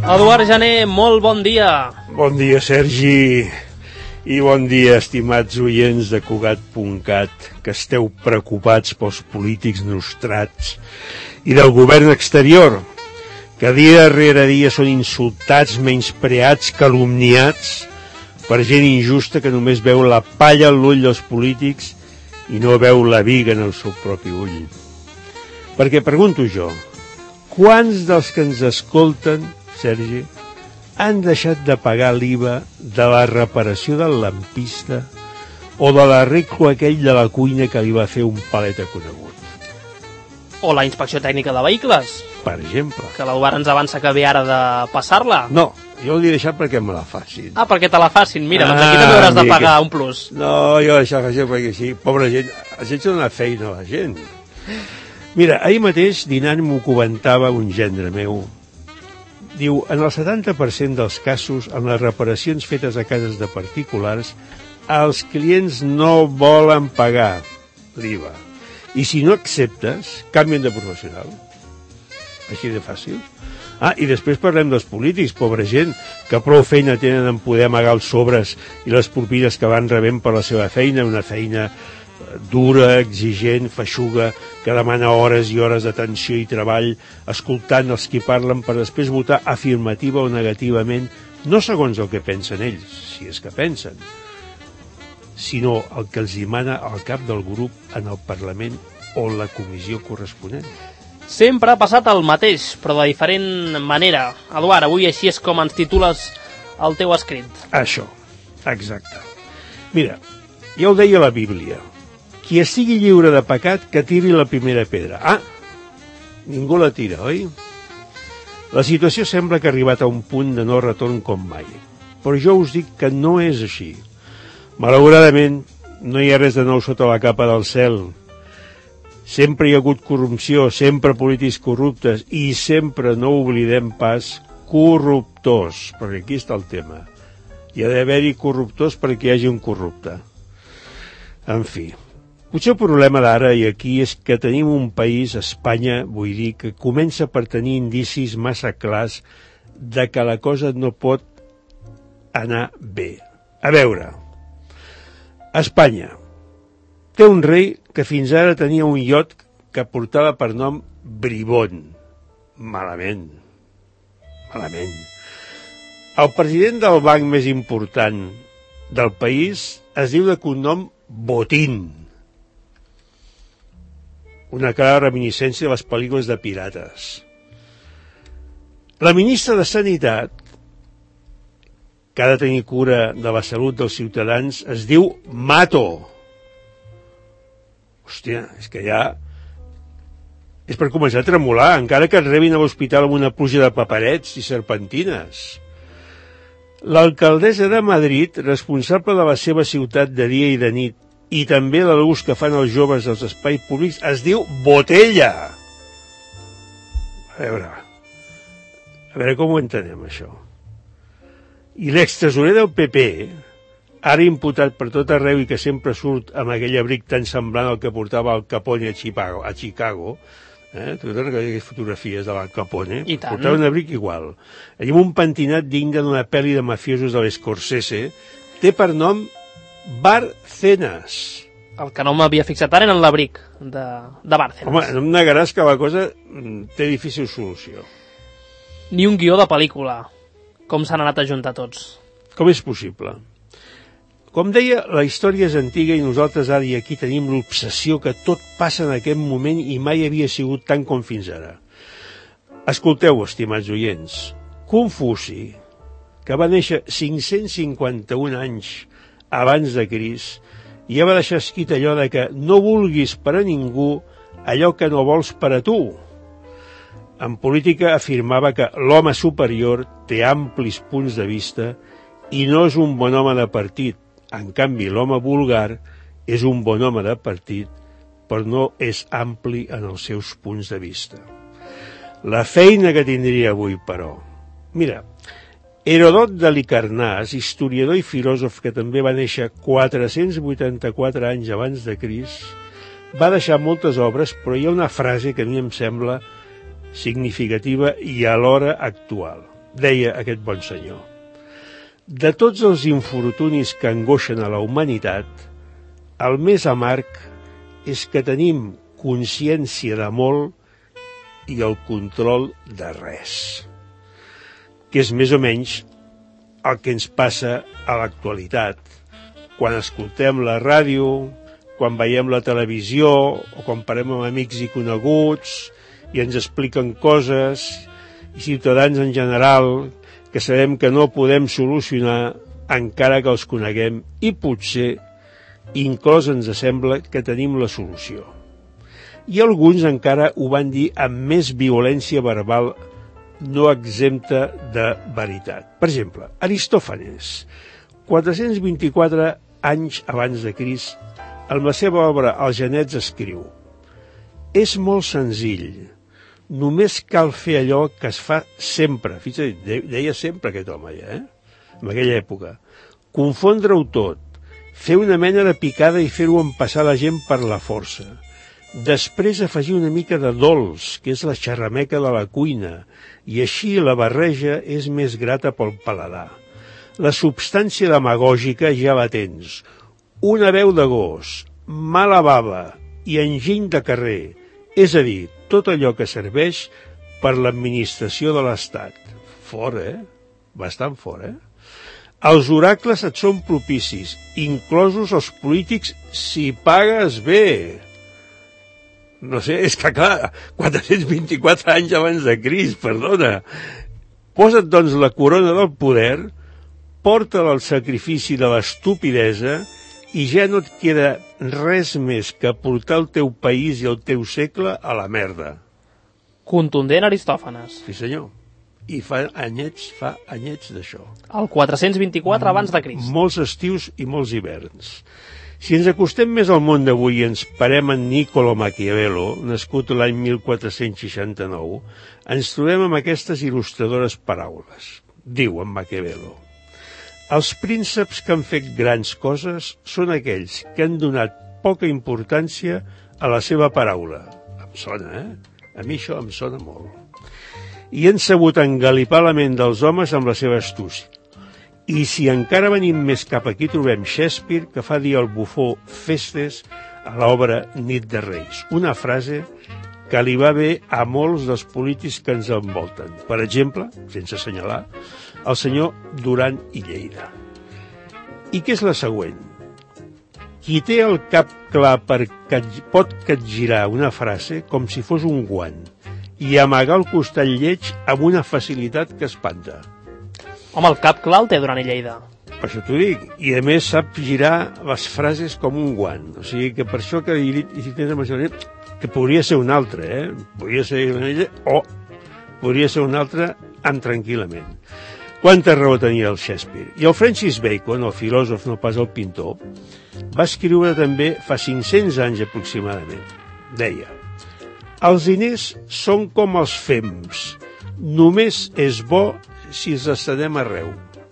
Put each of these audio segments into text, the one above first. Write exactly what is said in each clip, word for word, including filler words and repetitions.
Eduard Jané, molt bon dia. Bon dia, Sergi, i bon dia, estimats oients de Cugat punt cat, que esteu preocupats pels polítics nostrats i del govern exterior, que dia rere dia són insultats, menyspreats, calumniats per gent injusta que només veu la palla a l'ull dels polítics i no veu la viga en el seu propi ull. Perquè pregunto jo, quants dels que ens escolten, Sergi, han deixat de pagar l'I V A de la reparació del lampista o de l'arreglo aquell de la cuina que li va fer un paleta conegut? O la inspecció tècnica de vehicles, per exemple. que l'Eduard ens avança que ve ara de passar-la. No, jo l'he deixat perquè me la facin. Ah, perquè te la facin. Mira, Ah, doncs aquí també hauràs de amic. pagar un plus. No, jo he deixat això perquè sí, pobra gent, has hecho una feina a la gent. Mira, ahir mateix dinant m'ho comentava un gendre meu. Diu, en el setanta per cent dels casos, en les reparacions fetes a cases de particulars, els clients no volen pagar l'I V A. I si no acceptes, canvien de professional. Així de fàcil. Ah, i després parlem dels polítics, pobra gent, que prou feina tenen en poder amagar els sobres i les propines que van rebent per la seva feina, una feina dura, exigent, feixuga, que demana hores i hores d'atenció i treball, escoltant els qui parlen per després votar afirmativa o negativament, no segons el que pensen ells, si és que pensen, sinó el que els dimana al cap del grup en el Parlament o la comissió corresponent. Sempre ha passat el mateix, però de diferent manera. Eduard, avui així és com ens titules el teu escrit. Això, exacte. Mira, ja ho deia la Bíblia. Qui estigui lliure de pecat, que tiri la primera pedra. Ah, ningú la tira, oi? La situació sembla que ha arribat a un punt de no retorn com mai. Però jo us dic que no és així. Malauradament, no hi ha res de nou sota la capa del cel. Sempre hi ha hagut corrupció, sempre polítics corruptes i sempre, no oblidem pas, corruptors, perquè aquí està el tema. Hi ha d'haver-hi corruptors perquè hi hagi un corrupte. En fi, potser el problema d'ara i aquí és que tenim un país, Espanya, vull dir, que comença per tenir indicis massa clars de que la cosa no pot anar bé. A veure, Espanya té un rei que fins ara tenia un iot que portava per nom Bribón. Malament. Malament. El president del banc més important del país es diu de cognom Botín. Una clara reminiscència de les pel·lícules de pirates. La ministra de Sanitat, que ha de tenir cura de la salut dels ciutadans, es diu Mato. Hòstia, és que ja... és per començar a tremolar, encara que et rebin a l'hospital amb una pluja de paperets i serpentines. L'alcaldessa de Madrid, responsable de la seva ciutat de dia i de nit, i també de l'ús que fan els joves dels espais públics, es diu Botella. A veure, a veure com ho entenem, això. I l'extresorer del P P, ara imputat per tot arreu i que sempre surt amb aquell abric tan semblant al que portava el Capone a Chicago, a Chicago, eh? Tu recordes aquelles fotografies de l'Al Capone? I tant. Portava un abric igual. I amb un pentinat digne d'una pel·li de mafiosos de l'Scorsese, té per nom Bárcenas. El que no m'havia fixat ara en l'abric de, de Bárcenas. Home, no em negaràs que la cosa té difícil solució. Ni un guió de pel·lícula. Com s'han anat a juntar tots. Com és possible? Com deia, la història és antiga i nosaltres ara i aquí tenim l'obsessió que tot passa en aquest moment i mai havia sigut tant com fins ara. Escolteu, estimats oients, Confuci, que va néixer cinc-cents cinquanta-un anys abans de Crist, ja va deixar escrit allò de que no vulguis per a ningú allò que no vols per a tu. En política afirmava que l'home superior té amplis punts de vista i no és un bon home de partit. En canvi, l'home vulgar és un bon home de partit, però no és ampli en els seus punts de vista. La feina que tindria avui, però... Mira, Herodot de Licarnàs, historiador i filòsof que també va néixer quatre-cents vuitanta-quatre anys abans de Crist, va deixar moltes obres, però hi ha una frase que a mi em sembla significativa i alhora actual. deia aquest bon senyor. De tots els infortunis que angoixen a la humanitat, el més amarg és que tenim consciència de molt i el control de res. Que és més o menys el que ens passa a l'actualitat. Quan escoltem la ràdio, quan veiem la televisió o quan parlem amb amics i coneguts i ens expliquen coses, i ciutadans en general que sabem que no podem solucionar encara que els coneguem i potser inclús ens sembla que tenim la solució. I alguns encara ho van dir amb més violència verbal no exempta de veritat. Per exemple, Aristòfanes, quatre-cents vint-i-quatre anys abans de Crist, en la seva obra Els genets escriu: és molt senzill, només cal fer allò que es fa sempre. Fixa't, deia sempre aquest home ja, eh? En aquella època. Confondre-ho tot, fer una mena de picada i fer-ho empassar la gent per la força. Després afegir una mica de dolç, que és la xerrameca de la cuina, i així la barreja és més grata pel paladar. La substància demagògica ja la tens. Una veu de gos, mala bava i enginy de carrer, és a dir, tot allò que serveix per l'administració de l'Estat. Fora, eh? Bastant fora, eh? Els oracles et són propicis, inclosos els polítics si pagues bé. No sé, és que clar, quatre-cents vint-i-quatre anys abans de Crist, perdona. Posa't, doncs, la corona del poder, porta-la al sacrifici de l'estupidesa i ja no et queda res més que portar el teu país i el teu segle a la merda. Contundent Aristòfanes. Sí, senyor. I fa anyets, fa anyets d'això. El quatre-cents vint-i-quatre abans de Crist. Molts estius i molts hiverns. Si ens acostem més al món d'avui i ens parem en Niccolo Maquiavelo, nascut l'any mil quatre-cents seixanta-nou, ens trobem amb aquestes il·lustradores paraules. Diu en Maquiavelo: els prínceps que han fet grans coses són aquells que han donat poca importància a la seva paraula. Em sona, eh? A mi això em sona molt. I han sabut engalipar la ment dels homes amb la seva astúcia. I si encara venim més cap aquí trobem Shakespeare, que fa dir al bufó festes a l'obra Nit de Reis. Una frase que li va bé a molts dels polítics que ens envolten. Per exemple, sense assenyalar, el senyor Duran i Lleida. I què és la següent? Qui té el cap clar per pot capgirar una frase com si fos un guant i amagar el costat lleig amb una facilitat que espanta. Home, el cap clar el té Duran i Lleida. Per això t'ho dic. I a més sap girar les frases com un guant. O sigui que per això que he dit, si tens amb que podria ser un altre, eh? Podria ser una ella o podria ser un altre en tranquil·lament. Quanta raó tenia el Shakespeare. I el Francis Bacon, el filòsof, no pas el pintor, va escriure també fa cinc-cents anys aproximadament. Deia: els diners són com els fems. Només és bo si els estenem arreu.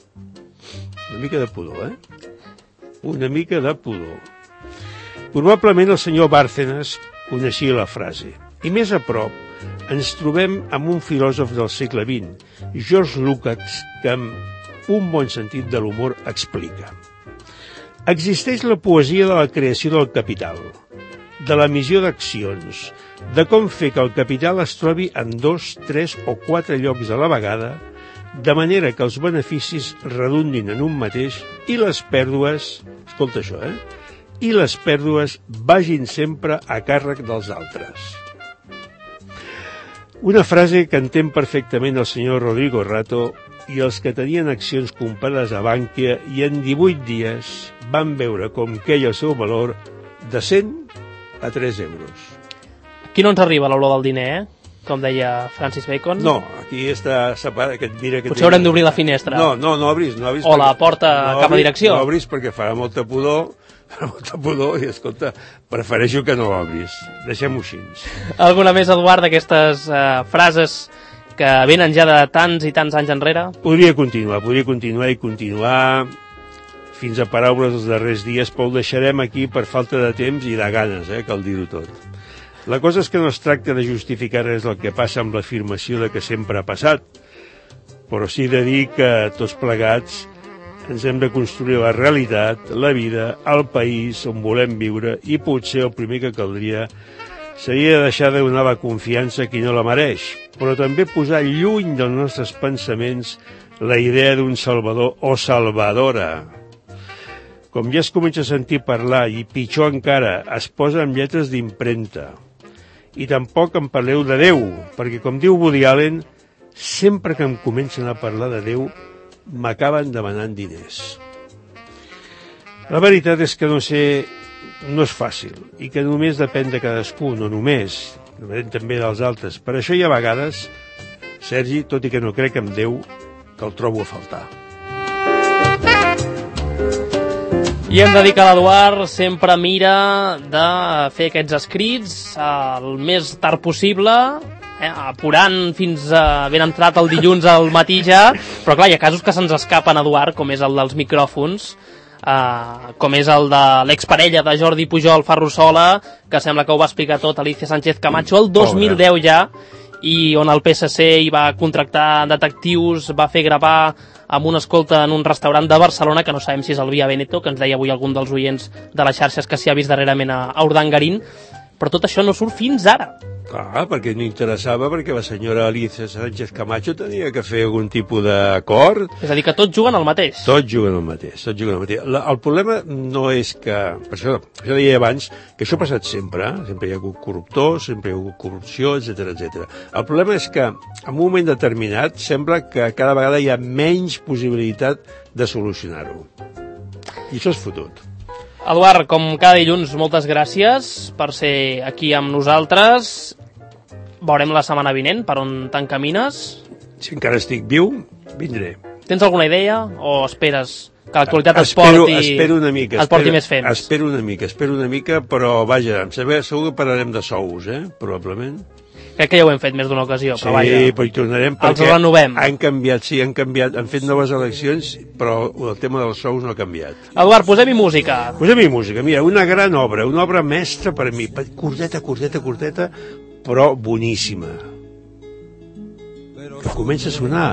Una mica de pudor, eh? Una mica de pudor. Probablement el senyor Bárcenas coneixia la frase. I més a prop ens trobem amb un filòsof del segle vint, George Lukács, que amb un bon sentit de l'humor explica: existeix la poesia de la creació del capital, de l'emissió d'accions, de com fer que el capital es trobi en dos, tres o quatre llocs a la vegada, de manera que els beneficis redundin en un mateix i les pèrdues, escolta això, eh? I les pèrdues vagin sempre a càrrec dels altres. Una frase que entén perfectament el senyor Rodrigo Rato i els que tenien accions comprades a Bankia i en divuit dies van veure com queia el seu valor de cent a tres euros. Aquí no ens arriba l'olor del diner, eh? Com deia Francis Bacon. No, aquí està separat, que et mira... Que potser haurem d'obrir la finestra. No, no, no obris. No obris o perquè... la porta no cap a direcció. No obris perquè farà molta pudor, farà molta pudor i, escolta, prefereixo que no obris. Deixem-ho així. Alguna més, Eduard, d'aquestes uh, frases que venen ja de tants i tants anys enrere? Podria continuar, podria continuar i continuar fins a paraules dels darrers dies, però ho deixarem aquí per falta de temps i de ganes, eh, cal dir-ho tot. La cosa és que no es tracta de justificar res del que passa amb l'afirmació de que sempre ha passat, però sí de dir que tots plegats ens hem de construir la realitat, la vida, el país on volem viure, i potser el primer que caldria seria deixar de donar la confiança a qui no la mereix, però també posar lluny dels nostres pensaments la idea d'un salvador o salvadora. Com ja es comença a sentir parlar, i pitjor encara, es posa amb lletres d'impremta. I tampoc em parleu de Déu, perquè com diu Woody Allen, sempre que em comencen a parlar de Déu, m'acaben demanant diners. La veritat és que no sé, no és fàcil, i que només depèn de cadascú, no només, depèn també dels altres. Per això hi ha vegades, Sergi, tot i que no crec en Déu, que el trobo a faltar. I hem de dir que l'Eduard sempre mira de fer aquests escrits el més tard possible, eh, apurant fins a ben entrat el dilluns al matí ja, però clar, hi ha casos que se'ns escapen, Eduard, com és el dels micròfons, eh, com és el de l'exparella de Jordi Pujol, Ferrusola, que sembla que ho va explicar tot Alicia Sánchez Camacho el dos mil deu ja, i on el P S C hi va contractar detectius, va fer gravar amb una escolta en un restaurant de Barcelona, que no sabem si és el Via Veneto, que ens deia avui algun dels oients de les xarxes que s'hi ha vist darrerament a, a Urdangarín, però tot això no surt fins ara. Clar, perquè no interessava, perquè la senyora Alicia Sánchez Camacho tenia que fer algun tipus d'acord. És a dir, que tots juguen al mateix. Tots juguen al mateix, tots juguen al mateix. La, el problema no és que... Per això, per això deia abans que això ha passat sempre, eh? Sempre hi ha hagut corruptors, sempre hi ha hagut corrupció, etcètera, etcètera. El problema és que, en un moment determinat, sembla que cada vegada hi ha menys possibilitat de solucionar-ho. I això és fotut. Eduard, com cada dilluns, moltes gràcies per ser aquí amb nosaltres. Veurem la setmana vinent per on t'encamines. Si encara estic viu, vindré. Tens alguna idea o esperes que l'actualitat et espero, porti, espero una mica, et porti espero, més fems? Espero una mica, espero una mica, però vaja, em sembla, segur que parlarem de sous, eh? Probablement. Crec que ja ho hem fet més d'una ocasió, sí, però vaja. Sí, però hi tornarem perquè els renovem. Han canviat, sí, han canviat, han fet noves eleccions, però el tema dels sous no ha canviat. Eduard, posem-hi música. Posem-hi música, mira, una gran obra, una obra mestra per a mi, curteta, curteta, curteta, però boníssima. Que comença a sonar.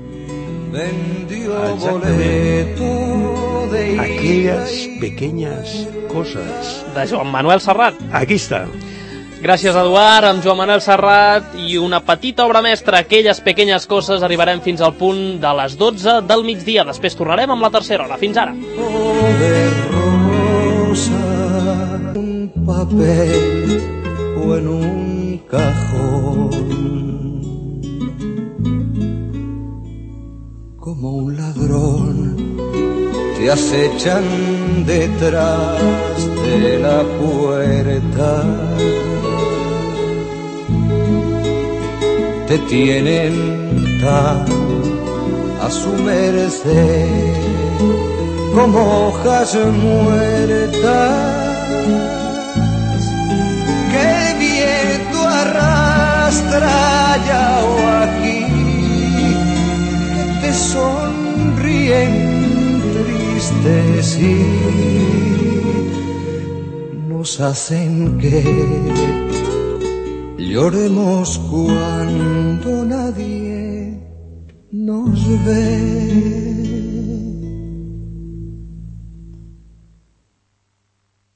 Exactament. Aquelles pequeñas cosas. De Joan Manuel Serrat. Aquí està. Gràcies, Eduard, amb Joan Manuel Serrat i una petita obra mestra, Aquelles pequeñas coses, arribarem fins al punt de les dotze del migdia. Després tornarem amb la tercera hora. Fins ara. De rosa, un papel o en un cajón, como un ladrón te acechan detrás de la puerta, te tienen tan a su merced como hojas muertas que el viento arrastra allá o aquí, que te sonríen tristes y nos hacen que lloremos cuando nadie nos ve.